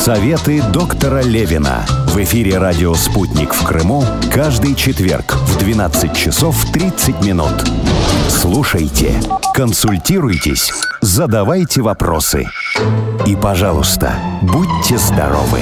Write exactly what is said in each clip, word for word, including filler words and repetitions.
Советы доктора Левина. В эфире радио «Спутник» в Крыму каждый четверг в двенадцать часов тридцать минут. Слушайте, консультируйтесь, задавайте вопросы. И, пожалуйста, будьте здоровы.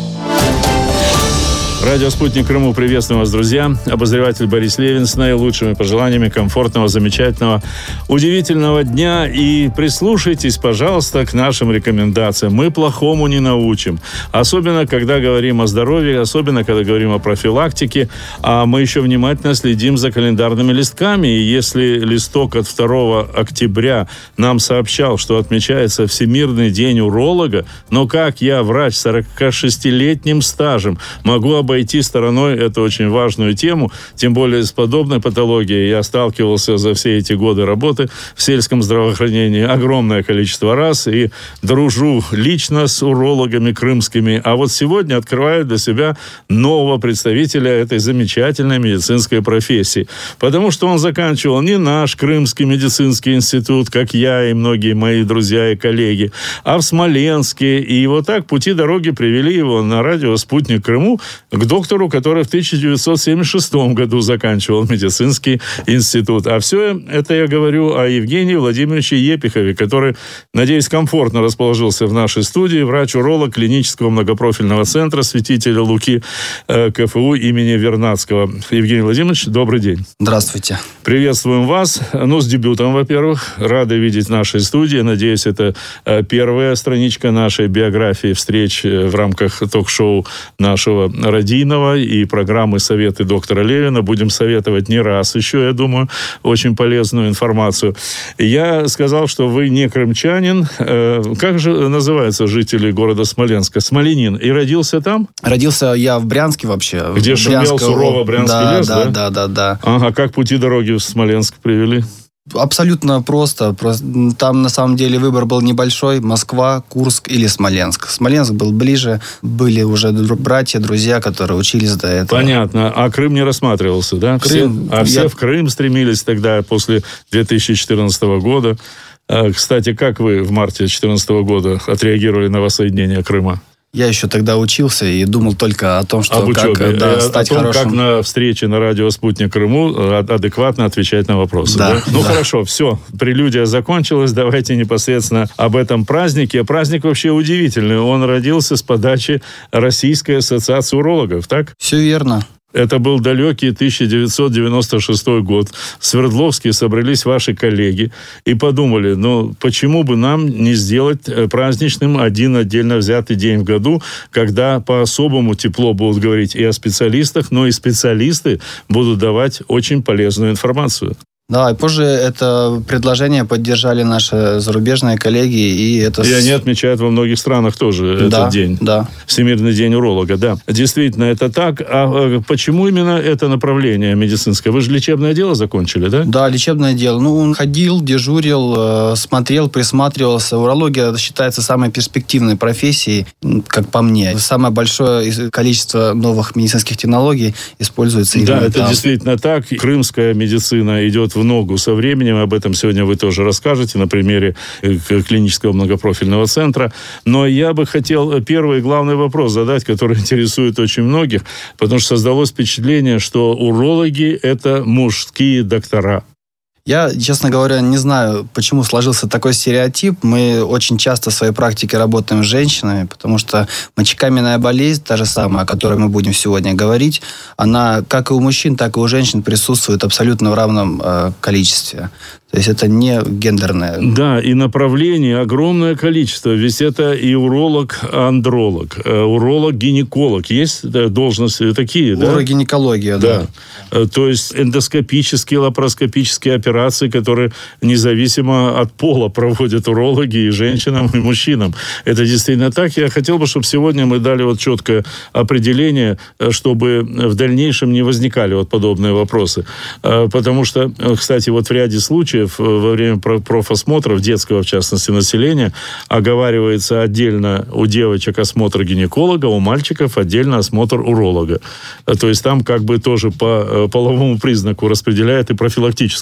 Радио «Спутник Крыму» приветствуем вас, друзья. Обозреватель Борис Левин с наилучшими пожеланиями комфортного, замечательного, удивительного дня. И прислушайтесь, пожалуйста, к нашим рекомендациям. Мы плохому не научим. Особенно, когда говорим о здоровье, особенно, когда говорим о профилактике. А мы еще внимательно следим за календарными листками. И если листок от второго октября нам сообщал, что отмечается Всемирный день уролога, но как я, врач с сорокашестилетним стажем, могу обойти обойти стороной эту очень важную тему, тем более с подобной патологией я сталкивался за все эти годы работы в сельском здравоохранении огромное количество раз и дружу лично с урологами крымскими. А вот сегодня открываю для себя нового представителя этой замечательной медицинской профессии. Потому что он заканчивал не наш Крымский медицинский институт, как я и многие мои друзья и коллеги, а в Смоленске. И вот так пути дороги привели его на радио «Спутник Крыму» к доктору, который в тысяча девятьсот семьдесят шестом году заканчивал медицинский институт. А все это я говорю о Евгении Владимировиче Епихове, который, надеюсь, комфортно расположился в нашей студии, врач-уролог клинического многопрофильного центра Святителя Луки э, КФУ имени Вернадского. Евгений Владимирович, добрый день. Здравствуйте. Приветствуем вас. Ну, с дебютом, во-первых. Рады видеть в нашей студии. Надеюсь, это э, первая страничка нашей биографии встреч в рамках ток-шоу нашего Родийного и программы «Советы доктора Левина». Будем советовать не раз еще, я думаю, очень полезную информацию. Я сказал, что вы не крымчанин. Как же называются жители города Смоленска? Смоленин. И родился там? Родился я в Брянске вообще. Где шумел Брянского... сурово Брянский да, лес, да? Да, да, да, да. Ага, как пути дороги в Смоленск привели? Абсолютно просто. Там, на самом деле, выбор был небольшой. Москва, Курск или Смоленск. Смоленск был ближе. Были уже братья, друзья, которые учились до этого. Понятно. А Крым не рассматривался, да? Крым, все, а все я... в Крым стремились тогда, после две тысячи четырнадцатого года. Кстати, как вы в марте две тысячи четырнадцатого года отреагировали на воссоединение Крыма? Я еще тогда учился и думал только о том, что Об как учебе. да, стать о том, хорошим. как на встрече на радио «Спутник Крыму» адекватно отвечать на вопросы. Да, да? Ну, да. Хорошо, все. Прелюдия закончилась. Давайте непосредственно об этом празднике. Праздник вообще удивительный. Он родился с подачи Российской ассоциации урологов, так? Все верно. Это был далекий тысяча девятьсот девяносто шестой год. В Свердловске собрались ваши коллеги и подумали, ну, почему бы нам не сделать праздничным один отдельно взятый день в году, когда по-особому тепло будут говорить и о специалистах, но и специалисты будут давать очень полезную информацию. Да, и позже это предложение поддержали наши зарубежные коллеги. И, это... и они отмечают во многих странах тоже да, этот день. Да. Всемирный день уролога, да. Действительно, это так. А почему именно это направление медицинское? Вы же лечебное дело закончили, да? Да, лечебное дело. Ну, он ходил, дежурил, смотрел, присматривался. Урология считается самой перспективной профессией, как по мне. Самое большое количество новых медицинских технологий используется именно там. Да, это там. действительно так. Крымская медицина идет в ногу со временем. Об этом сегодня вы тоже расскажете на примере клинического многопрофильного центра. Но я бы хотел первый главный вопрос задать, который интересует очень многих, потому что создалось впечатление, что урологи – это мужские доктора. Я, честно говоря, не знаю, почему сложился такой стереотип. Мы очень часто в своей практике работаем с женщинами, потому что мочекаменная болезнь, та же самая, о которой мы будем сегодня говорить, она как и у мужчин, так и у женщин присутствует абсолютно в равном э, количестве. То есть это не гендерное. Да, и направлений огромное количество. Ведь это и уролог-андролог, уролог-гинеколог. Есть должности такие, да? Урогинекология, да. да. То есть эндоскопические, лапароскопические операции, которые независимо от пола проводят урологи и женщинам, и мужчинам. Это действительно так. Я хотел бы, чтобы сегодня мы дали вот четкое определение, чтобы в дальнейшем не возникали вот подобные вопросы. Потому что, кстати, вот в ряде случаев во время профосмотров детского, в частности, населения, оговаривается отдельно у девочек осмотр гинеколога, у мальчиков отдельно осмотр уролога. То есть там как бы тоже по половому признаку распределяет и профилактическую работу.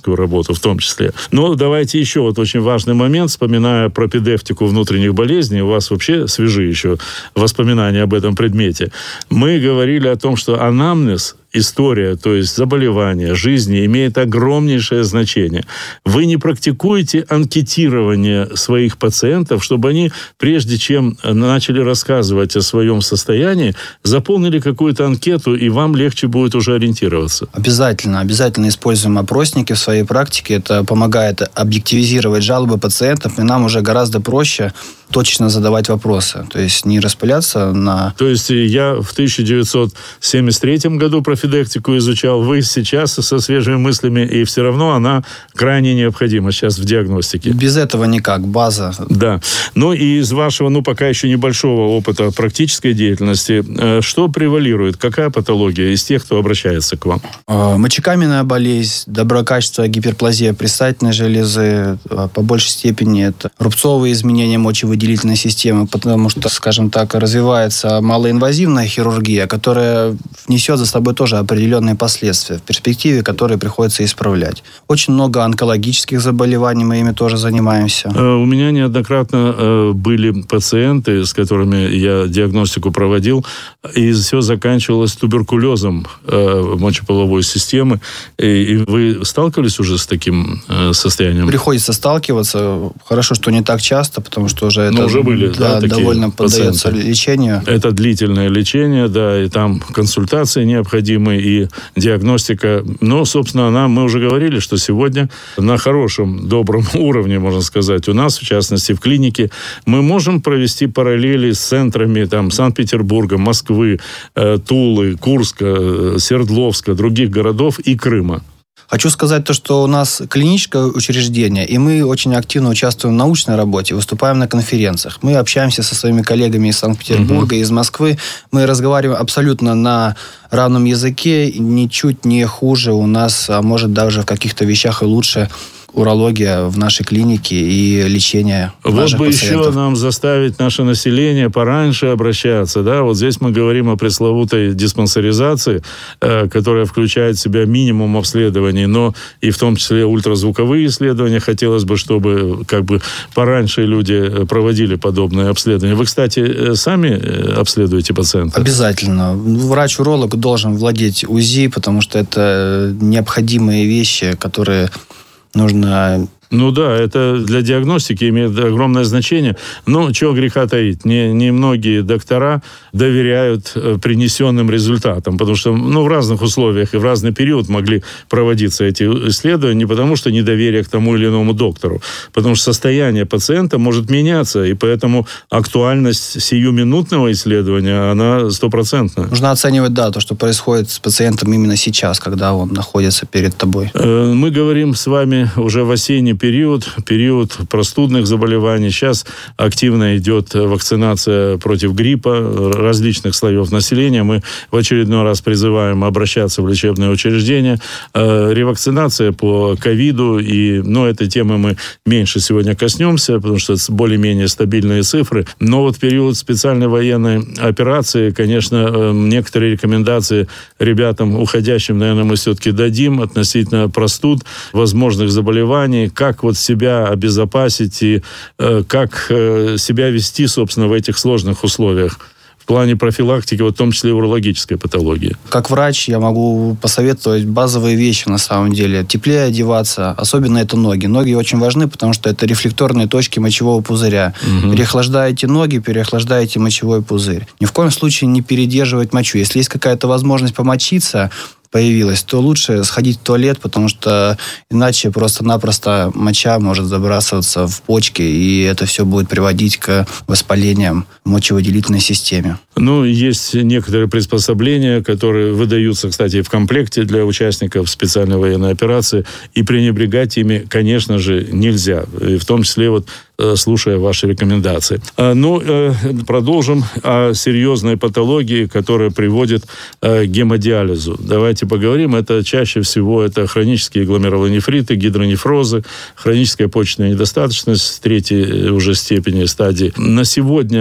работу в том числе. Но давайте еще вот очень важный момент, вспоминая пропедевтику внутренних болезней, у вас вообще свежие еще воспоминания об этом предмете. Мы говорили о том, что анамнез, история, то есть заболевание, жизни, имеет огромнейшее значение. Вы не практикуете анкетирование своих пациентов, чтобы они, прежде чем начали рассказывать о своем состоянии, заполнили какую-то анкету, и вам легче будет уже ориентироваться. Обязательно. Обязательно используем опросники в своей практике. Это помогает объективизировать жалобы пациентов, и нам уже гораздо проще точно задавать вопросы. То есть не распыляться на... То есть я в тысяча девятьсот семьдесят третьем году профилактику изучал, вы сейчас со свежими мыслями, и все равно она крайне необходима сейчас в диагностике. Без этого никак, база. Да. Ну и из вашего, ну пока еще небольшого опыта практической деятельности, что превалирует? Какая патология из тех, кто обращается к вам? Мочекаменная болезнь, доброкачественная гиперплазия предстательной железы, по большей степени это рубцовые изменения мочевыделительной системы, потому что, скажем так, развивается малоинвазивная хирургия, которая внесет за собой тоже определенные последствия в перспективе, которые приходится исправлять. Очень много онкологических заболеваний, мы ими тоже занимаемся. У меня неоднократно были пациенты, с которыми я диагностику проводил, и все заканчивалось туберкулезом мочеполовой системы. И вы сталкивались уже с таким состоянием? Приходится сталкиваться. Хорошо, что не так часто, потому что уже это уже были, да, да, довольно поддается пациенты. Лечению. Это длительное лечение, да, и там консультации необходимы, и диагностика. Но, собственно, она, мы уже говорили, что сегодня на хорошем, добром уровне, можно сказать, у нас, в частности, в клинике, мы можем провести параллели с центрами там, Санкт-Петербурга, Москвы, э, Тулы, Курска, э, Свердловска, других городов и Крыма. Хочу сказать то, что у нас клиническое учреждение, и мы очень активно участвуем в научной работе, выступаем на конференциях. Мы общаемся со своими коллегами из Санкт-Петербурга, uh-huh. из Москвы. Мы разговариваем абсолютно на равном языке, ничуть не хуже у нас, а может даже в каких-то вещах и лучше урология в нашей клинике и лечение вот наших бы пациентов. еще нам заставить наше население пораньше обращаться. Да? Вот здесь мы говорим о пресловутой диспансеризации, э, которая включает в себя минимум обследований, но и в том числе ультразвуковые исследования. Хотелось бы, чтобы как бы пораньше люди проводили подобные обследования. Вы, кстати, сами обследуете пациента? Обязательно. Врач-уролог должен владеть УЗИ, потому что это необходимые вещи, которые нужно... Ну да, это для диагностики имеет огромное значение. Но чего греха таить, не, не многие доктора доверяют принесенным результатам, потому что ну, в разных условиях и в разный период могли проводиться эти исследования не потому, что недоверие к тому или иному доктору, потому что состояние пациента может меняться, и поэтому актуальность сиюминутного исследования, она стопроцентная. Нужно оценивать, да, то, что происходит с пациентом именно сейчас, когда он находится перед тобой. Мы говорим с вами уже в осенний период, период простудных заболеваний. Сейчас активно идет вакцинация против гриппа различных слоев населения. Мы в очередной раз призываем обращаться в лечебные учреждения. Ревакцинация по ковиду, и, ну, этой темы мы меньше сегодня коснемся, потому что это более-менее стабильные цифры. Но вот в период специальной военной операции, конечно, некоторые рекомендации ребятам, уходящим, наверное, мы все-таки дадим относительно простуд, возможных заболеваний, как вот себя обезопасить и э, как э, себя вести, собственно, в этих сложных условиях в плане профилактики, вот в том числе и урологической патологии. Как врач я могу посоветовать базовые вещи на самом деле. Теплее одеваться, особенно это ноги. Ноги очень важны, потому что это рефлекторные точки мочевого пузыря. Угу. Переохлаждаете ноги, переохлаждаете мочевой пузырь. Ни в коем случае не передерживать мочу. Если есть какая-то возможность помочиться, появилась, то лучше сходить в туалет, потому что иначе просто-напросто моча может забрасываться в почки, и это все будет приводить к воспалениям в мочевыделительной системе. Ну, есть некоторые приспособления, которые выдаются, кстати, в комплекте для участников специальной военной операции, и пренебрегать ими, конечно же, нельзя. И в том числе вот слушая ваши рекомендации. Ну, продолжим о серьезной патологии, которая приводит к гемодиализу. Давайте поговорим. Это чаще всего это хронические гломерулонефриты, гидронефрозы, хроническая почечная недостаточность третьей уже степени, стадии. На сегодня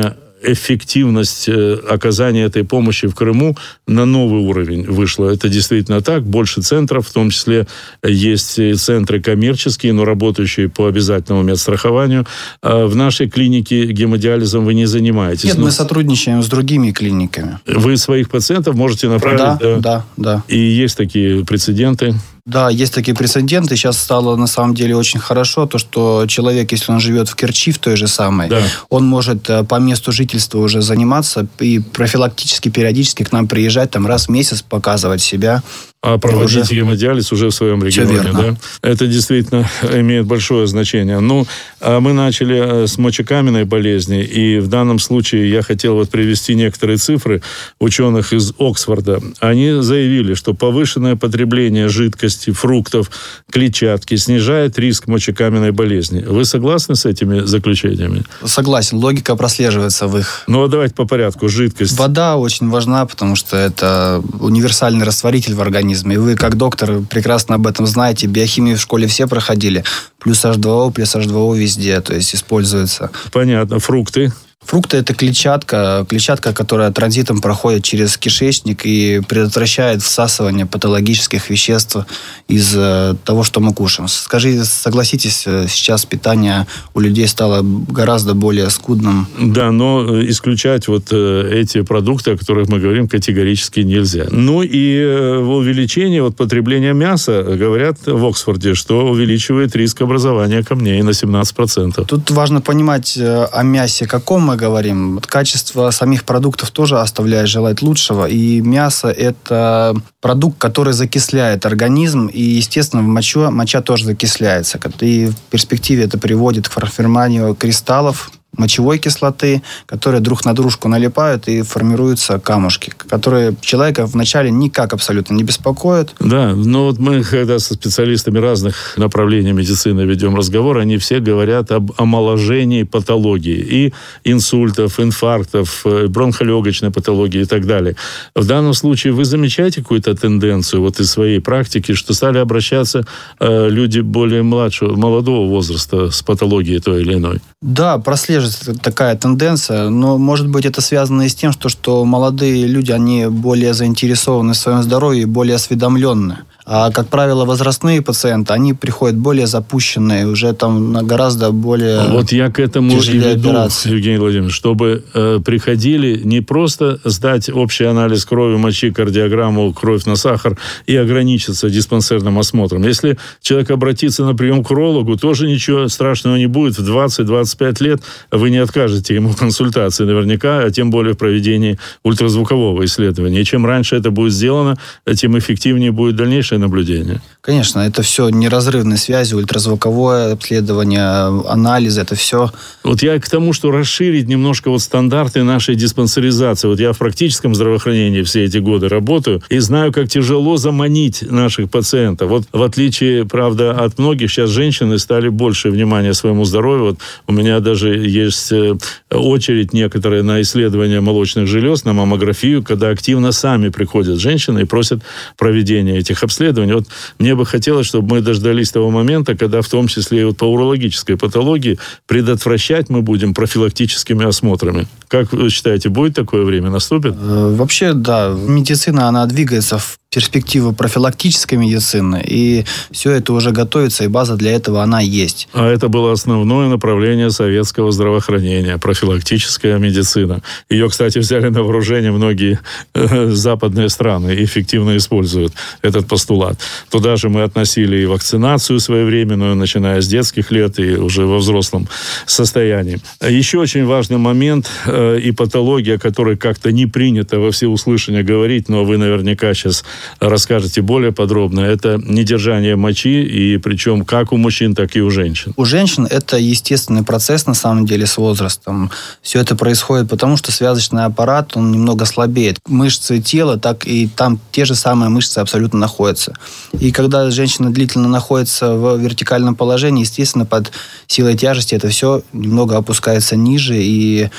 эффективность оказания этой помощи в Крыму на новый уровень вышла. Это действительно так. Больше центров, в том числе есть центры коммерческие, но работающие по обязательному медстрахованию. В нашей клинике гемодиализом вы не занимаетесь. Нет, но... мы сотрудничаем с другими клиниками. Вы своих пациентов можете направить? Да, да, да, да. И есть такие прецеденты? Да, есть такие прецеденты. Сейчас стало на самом деле очень хорошо то, что человек, если он живет в Керчи, в той же самой, да. он может по месту жительства уже заниматься и профилактически, периодически к нам приезжать, там раз в месяц показывать себя. А проводить уже... гемодиализ уже в своем регионе, да? Это действительно имеет большое значение. Ну, а мы начали с мочекаменной болезни, и в данном случае я хотел вот привести некоторые цифры ученых из Оксфорда. Они заявили, что повышенное потребление жидкости, фруктов, клетчатки снижает риск мочекаменной болезни. Вы согласны с этими заключениями? Согласен, логика прослеживается в их... Ну, а давайте по порядку. Жидкость. Вода очень важна, потому что это универсальный растворитель в организме. И вы, как доктор, прекрасно об этом знаете. Биохимию в школе все проходили. Плюс эйч два о, плюс эйч два о везде, то есть используется. Понятно. Фрукты? Фрукты – это клетчатка, клетчатка, которая транзитом проходит через кишечник и предотвращает всасывание патологических веществ из того, что мы кушаем. Скажите, согласитесь, сейчас питание у людей стало гораздо более скудным. Да, но исключать вот эти продукты, о которых мы говорим, категорически нельзя. Ну и увеличение вот потребления мяса, говорят в Оксфорде, что увеличивает риск образования камней на семнадцать процентов. Тут важно понимать о мясе каком мы говорим. Качество самих продуктов тоже оставляет желать лучшего. И мясо – это продукт, который закисляет организм. И, естественно, в мочу, моча тоже закисляется. И в перспективе это приводит к формированию кристаллов мочевой кислоты, которые друг на дружку налипают, и формируются камушки, которые человека вначале никак абсолютно не беспокоят. Да, но вот мы, когда со специалистами разных направлений медицины ведем разговор, они все говорят об омоложении патологии. И инсультов, инфарктов, бронхолегочной патологии и так далее. В данном случае вы замечаете какую-то тенденцию вот из своей практики, что стали обращаться э, люди более младшего, молодого возраста с патологией той или иной? Да, прослеживается такая тенденция, но, может быть, это связано и с тем, что, что молодые люди, они более заинтересованы в своем здоровье и более осведомленные. А, как правило, возрастные пациенты, они приходят более запущенные, уже там на гораздо более Вот я к этому и веду, операции. Евгений Владимирович, чтобы э, приходили не просто сдать общий анализ крови, мочи, кардиограмму, кровь на сахар и ограничиться диспансерным осмотром. Если человек обратится на прием к урологу, тоже ничего страшного не будет. В двадцать-двадцать пять лет вы не откажете ему консультации наверняка, а тем более в проведении ультразвукового исследования. И чем раньше это будет сделано, тем эффективнее будет дальнейшее наблюдение. Конечно, это все неразрывные связи, ультразвуковое обследование, анализы, это все. Вот я к тому, что расширить немножко вот стандарты нашей диспансеризации. Вот я в практическом здравоохранении все эти годы работаю и знаю, как тяжело заманить наших пациентов. Вот в отличие, правда, от многих, сейчас женщины стали больше внимания своему здоровью. Вот у меня даже есть очередь некоторые на исследование молочных желез, на маммографию, когда активно сами приходят женщины и просят проведения этих обследований. Вот мне бы хотелось, чтобы мы дождались того момента, когда в том числе и вот по урологической патологии предотвращать мы будем профилактическими осмотрами. Как вы считаете, будет такое время, наступит? Вообще, да. Медицина, она двигается в перспективу профилактической медицины, и все это уже готовится, и база для этого она есть. А это было основное направление советского здравоохранения, профилактическая медицина. Ее, кстати, взяли на вооружение многие э, западные страны и эффективно используют этот постулат. Туда же мы относили и вакцинацию своевременную, начиная с детских лет и уже во взрослом состоянии. Еще очень важный момент э, и патология, о которой как-то не принято во всеуслышание говорить, но вы наверняка сейчас расскажете более подробно, это недержание мочи, и причем как у мужчин, так и у женщин. У женщин это естественный процесс, на самом деле, с возрастом. Все это происходит потому, что связочный аппарат, он немного слабеет. Мышцы тела, так и там те же самые мышцы абсолютно находятся. И когда женщина длительно находится в вертикальном положении, естественно, под силой тяжести это все немного опускается ниже, и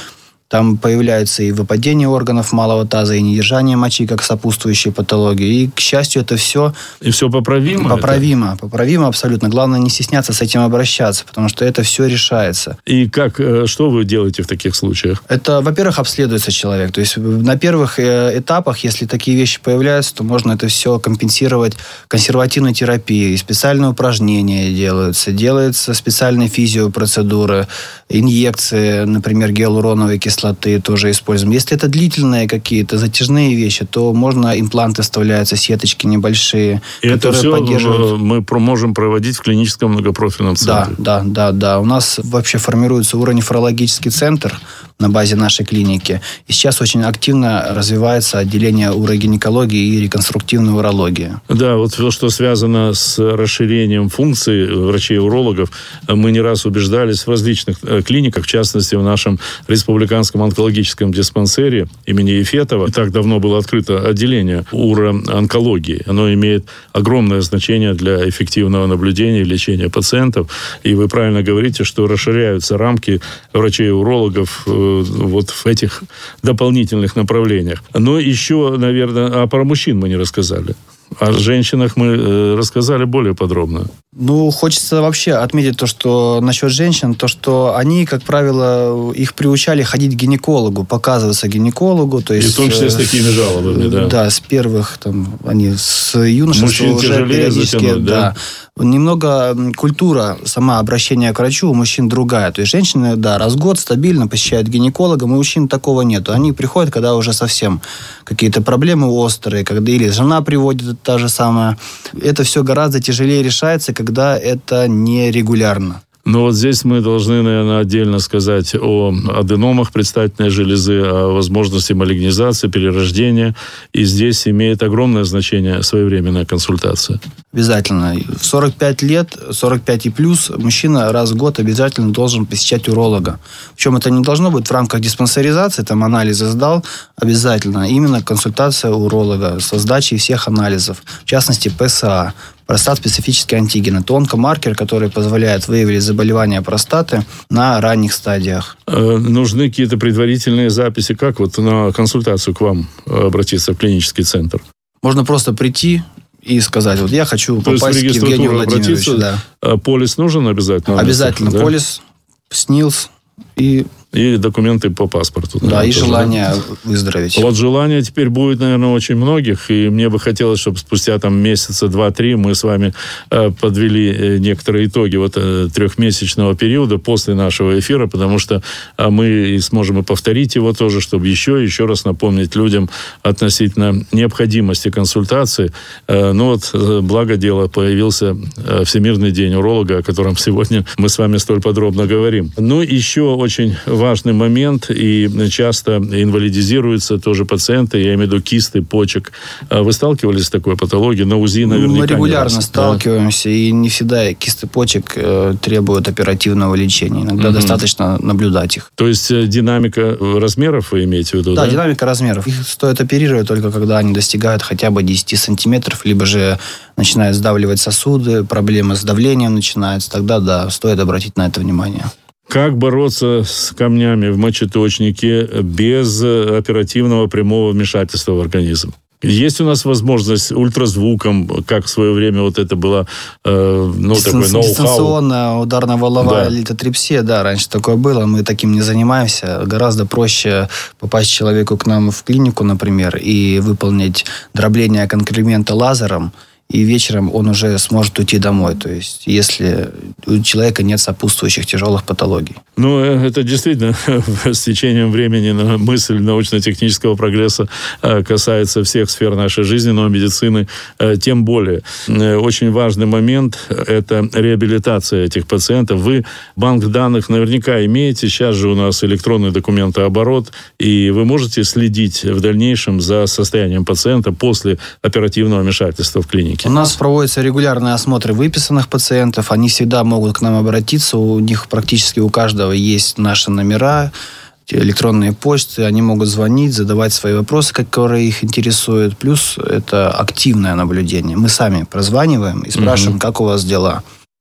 Там появляются и выпадение органов малого таза, и недержание мочи, как сопутствующие патологии. И, к счастью, это все... И все поправимо? Поправимо. Это? Поправимо абсолютно. Главное не стесняться с этим обращаться, потому что это все решается. И как, что вы делаете в таких случаях? Это, во-первых, обследуется человек. То есть на первых этапах, если такие вещи появляются, то можно это все компенсировать консервативной терапией. Специальные упражнения делаются. Делаются специальные физиопроцедуры, инъекции, например, гиалуроновой кислоты. кислоты тоже используем. Если это длительные какие-то затяжные вещи, то можно импланты вставляются, сеточки небольшие, и которые это все поддерживают. Мы можем проводить в клиническом многопрофильном центре. Да, да, да, да. У нас вообще формируется уронефрологический центр на базе нашей клиники. И сейчас очень активно развивается отделение урогинекологии и реконструктивной урологии. Да, вот то, что связано с расширением функций врачей-урологов, мы не раз убеждались в различных клиниках, в частности, в нашем республиканском онкологическом диспансере имени Ефетова. Так давно было открыто отделение уроонкологии. Оно имеет огромное значение для эффективного наблюдения и лечения пациентов. И вы правильно говорите, что расширяются рамки врачей-урологов вот в этих дополнительных направлениях. Но еще, наверное, а про мужчин мы не рассказали. О женщинах мы рассказали более подробно. Ну, хочется вообще отметить то, что насчет женщин, то, что они, как правило, их приучали ходить к гинекологу, показываться гинекологу. То есть, и в том числе с такими жалобами, да. Да, с первых, там, они с юношества мужчин уже тяжелее периодически, затянуть, да? да. Немного культура, сама обращение к врачу у мужчин другая. То есть женщины, да, раз в год стабильно посещают гинеколога, у мужчин такого нет. Они приходят, когда уже совсем какие-то проблемы острые, когда или жена приводит, та же самая. Это все гораздо тяжелее решается, когда это нерегулярно. Но вот здесь мы должны, наверное, отдельно сказать о аденомах предстательной железы, о возможности малигнизации, перерождения. И здесь имеет огромное значение своевременная консультация. Обязательно. В сорок пять лет, сорок пять и плюс, мужчина раз в год обязательно должен посещать уролога. Причем это не должно быть в рамках диспансеризации, там анализы сдал, обязательно. Именно консультация уролога со сдачей всех анализов. В частности, ПСА. Простат-специфический антиген. Это онкомаркер, который позволяет выявить заболевания простаты на ранних стадиях. Э, нужны какие-то предварительные записи? Как вот на консультацию к вам обратиться в клинический центр? Можно просто прийти и сказать, вот я хочу То попасть к Евгению Владимировичу. Да. Полис нужен обязательно? Обязательно. Да? Полис, СНИЛС и... И документы по паспорту. Да, и желание да? выздороветь. Вот желание теперь будет, наверное, очень многих. И мне бы хотелось, чтобы спустя там месяца два-три мы с вами э, подвели некоторые итоги вот э, трехмесячного периода после нашего эфира, потому что э, мы сможем и повторить его тоже, чтобы еще и еще раз напомнить людям относительно необходимости консультации. Э, ну вот, э, благо дело, появился э, Всемирный день уролога, о котором сегодня мы с вами столь подробно говорим. Ну, еще очень важно важный момент, и часто инвалидизируются тоже пациенты, я имею в виду кисты почек. Вы сталкивались с такой патологией? На УЗИ наверняка Мы регулярно не сталкиваемся, да? И не всегда кисты почек э, требуют оперативного лечения. Иногда угу. достаточно наблюдать их. То есть динамика размеров вы имеете в виду? Да, да, динамика размеров. Их стоит оперировать только когда они достигают хотя бы десять сантиметров, либо же начинают сдавливать сосуды, проблемы с давлением начинаются. Тогда, да, стоит обратить на это внимание. Как бороться с камнями в мочеточнике без оперативного прямого вмешательства в организм? Есть у нас возможность ультразвуком, как в свое время вот это было, э, ну, Дистан- такой ноу-хау? Дистанционная ударно-волновая да. литотрипсия, да, раньше такое было, мы таким не занимаемся. Гораздо проще попасть человеку к нам в клинику, например, и выполнить дробление конкремента лазером, и вечером он уже сможет уйти домой. То есть, если у человека нет сопутствующих тяжелых патологий. Ну, это действительно с течением времени мысль научно-технического прогресса касается всех сфер нашей жизни, но медицины тем более. Очень важный момент – это реабилитация этих пациентов. Вы банк данных наверняка имеете. Сейчас же у нас электронный документооборот, и вы можете следить в дальнейшем за состоянием пациента после оперативного вмешательства в клинике. У нас проводятся регулярные осмотры выписанных пациентов. Они всегда могут к нам обратиться. У них практически у каждого есть наши номера, электронные почты. Они могут звонить, задавать свои вопросы, которые их интересуют. Плюс это активное наблюдение. Мы сами прозваниваем и спрашиваем, угу. как у вас дела.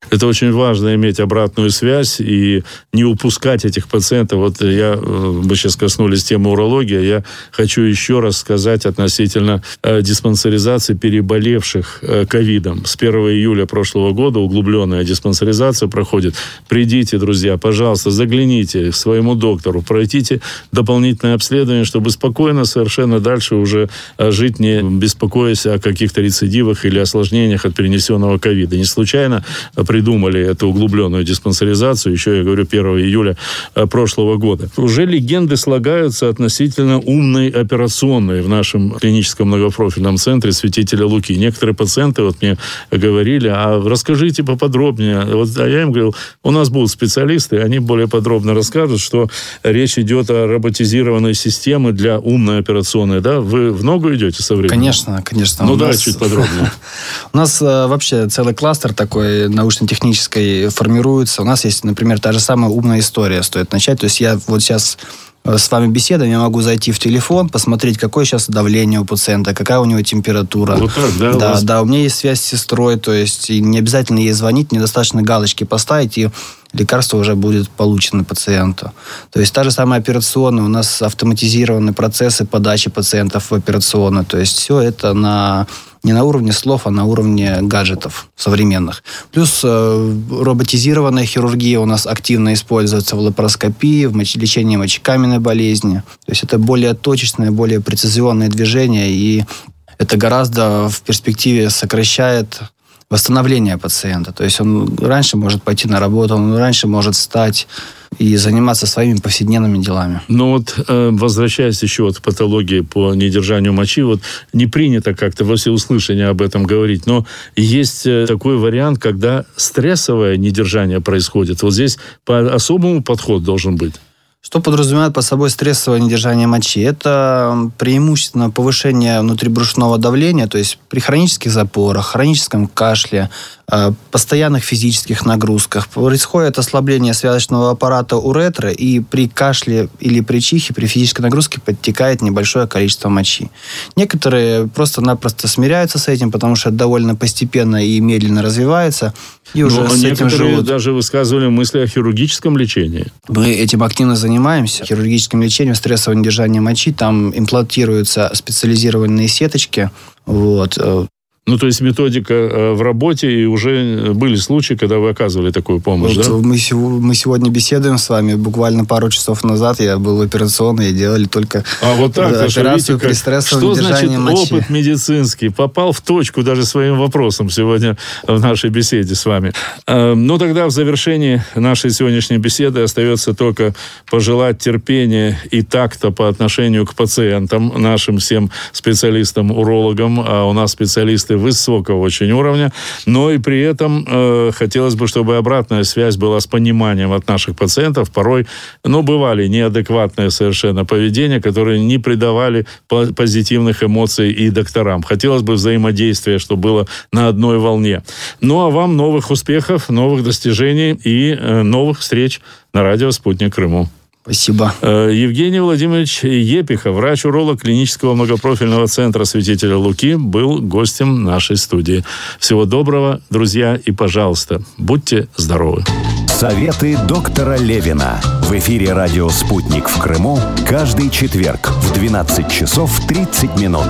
Это очень важно, иметь обратную связь и не упускать этих пациентов. Вот я, мы сейчас коснулись темы урологии, я хочу еще раз сказать относительно э, диспансеризации переболевших э, ковидом. С первого июля прошлого года углубленная диспансеризация проходит. Придите, друзья, пожалуйста, загляните к своему доктору, пройдите дополнительное обследование, чтобы спокойно совершенно дальше уже жить, не беспокоясь о каких-то рецидивах или осложнениях от перенесенного ковида. Не случайно придумали эту углубленную диспансеризацию, еще, я говорю, первого июля прошлого года. Уже легенды слагаются относительно умной операционной в нашем клиническом многопрофильном центре Святителя Луки. Некоторые пациенты вот мне говорили, а расскажите поподробнее. Вот, а я им говорил, у нас будут специалисты, они более подробно расскажут, что речь идет о роботизированной системе для умной операционной. Да? Вы в ногу идете со временем? Конечно, конечно. Ну, давай чуть подробнее. У нас вообще целый кластер такой научно-технический формируется. У нас есть, например, та же самая умная история, стоит начать. То есть я вот сейчас с вами беседуем, я могу зайти в телефон, посмотреть, какое сейчас давление у пациента, какая у него температура. Вот так, да? Да, у вас... да, у меня есть связь с сестрой, то есть не обязательно ей звонить, недостаточно галочки поставить, и лекарство уже будет получено пациенту. То есть та же самая операционная, у нас автоматизированы процессы подачи пациентов в операционную. То есть все это на, не на уровне слов, а на уровне гаджетов современных. Плюс э, роботизированная хирургия у нас активно используется в лапароскопии, в моч- лечении мочекаменной болезни. То есть это более точечные, более прецизионные движения, и это гораздо в перспективе сокращает восстановление пациента. То есть он раньше может пойти на работу, он раньше может встать и заниматься своими повседневными делами. Но вот, э, возвращаясь еще вот к патологии по недержанию мочи, вот не принято как-то во всеуслышание об этом говорить, но есть такой вариант, когда стрессовое недержание происходит. Вот здесь по-особому подход должен быть. Что подразумевает под собой стрессовое недержание мочи? Это преимущественно повышение внутрибрюшного давления, то есть при хронических запорах, хроническом кашле, постоянных физических нагрузках. Происходит ослабление связочного аппарата уретры, и при кашле или при чихе, при физической нагрузке подтекает небольшое количество мочи. Некоторые просто-напросто смиряются с этим, потому что это довольно постепенно и медленно развивается. И уже Но с этим живут. Даже высказывали мысли о хирургическом лечении. Мы этим активно занимаемся. Хирургическим лечением стрессового недержания мочи. Там имплантируются специализированные сеточки. Вот. Ну, то есть методика в работе, и уже были случаи, когда вы оказывали такую помощь, вот да? Мы, мы сегодня беседуем с вами. Буквально пару часов назад я был в операционной, и делали только а вот так, операцию при стрессовом недержании мочи. Что значит опыт медицинский? Попал в точку даже своим вопросом сегодня в нашей беседе с вами. Ну, тогда в завершении нашей сегодняшней беседы остается только пожелать терпения и такта по отношению к пациентам, нашим всем специалистам-урологам, а у нас специалисты высокого очень уровня, но и при этом э, хотелось бы, чтобы обратная связь была с пониманием от наших пациентов. Порой, ну, бывали неадекватное совершенно поведение, которые не придавали по- позитивных эмоций и докторам. Хотелось бы взаимодействия, чтобы было на одной волне. Ну, а вам новых успехов, новых достижений и э, новых встреч на радио «Спутник Крыму». Спасибо. Евгений Владимирович Епихов, врач-уролог клинического многопрофильного центра Святителя Луки, был гостем нашей студии. Всего доброго, друзья, и, пожалуйста, будьте здоровы. Советы доктора Левина. В эфире радио «Спутник» в Крыму каждый четверг в двенадцать часов тридцать минут.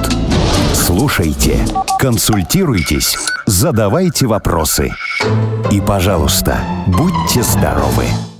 Слушайте, консультируйтесь, задавайте вопросы. И, пожалуйста, будьте здоровы.